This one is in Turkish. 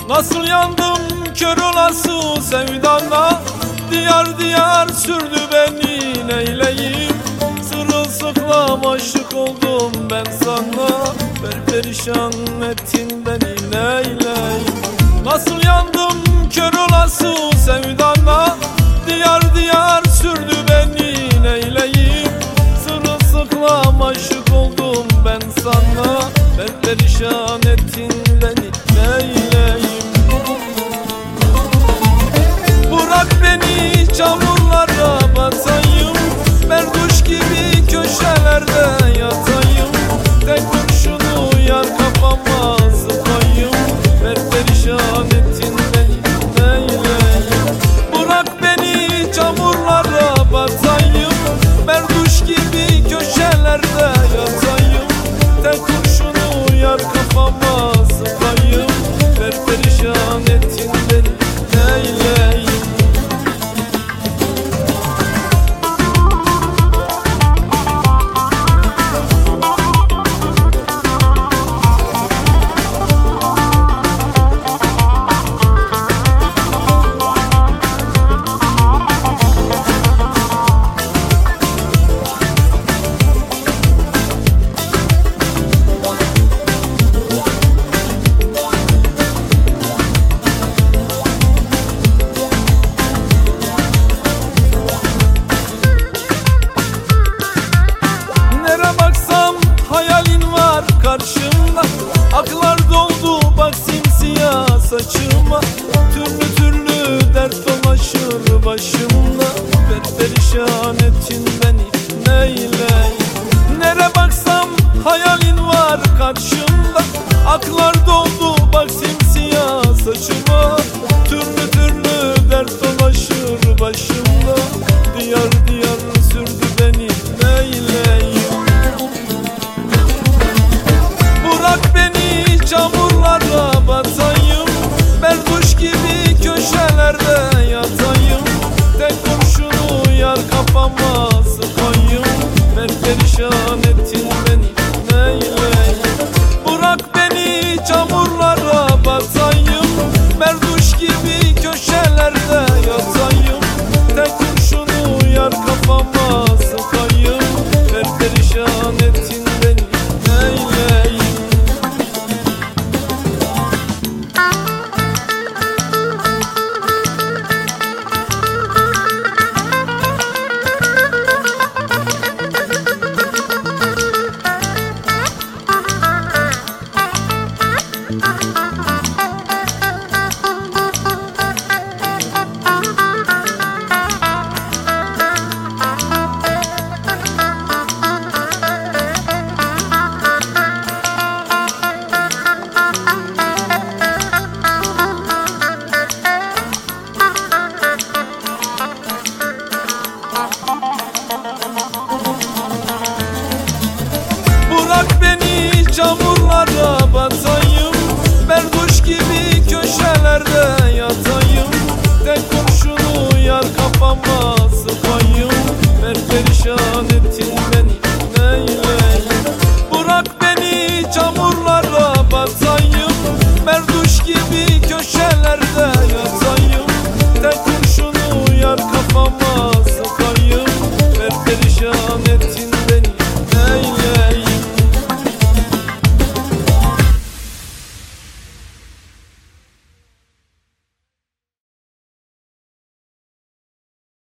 Nasıl yandım kör olası sevdana, diyar diyar sürdü beni neyleyim. Sırılsıklam aşık oldum ben sana, perperişan ettin beni neyleyim. Nasıl yandım kör olası sevdana, diyar diyar sürdü beni neyleyim. Sırılsıklam aşık oldum ben sana, perperişan ettin beni neyleyim. Bırak beni çamurlara batayım, berduş gibi köşelerde yatayım. Tek kurşunu yar kafama sıkayım, perperişan ettin beni neyleyim. Bırak beni çamurlara batayım, berduş gibi köşelerde yatayım. Tek kurşunu yar kafama sıkayım, perperişan ettin beni neyleyim. Karşımda aklar doldu bak simsiyah saçıma, türlü türlü dert dolaşır başımda, perperişan ettin beni neyleyim. Nere baksam hayalin var karşımda, aklar doldu bak simsiyah saçıma, türlü türlü dert dolaşır başımda, diyar diyar sürdü beni neyleyim. Bırak beni çamurlara batayım, berduş gibi köşelerde yatayım. Tek kurşunu yar kafama sıkayım, perperişan ettin beni neyleyim. Bırak beni çamurlara batayım, berduş gibi köşelerde yatayım. Tek kurşunu yar kafama sıkayım, perperişan ettin beni neyleyim. Bırak beni çamurlara batayım, berduş gibi köşelerde yatayım. Tek kurşunu yar kafama sıkayım, perperişan ettin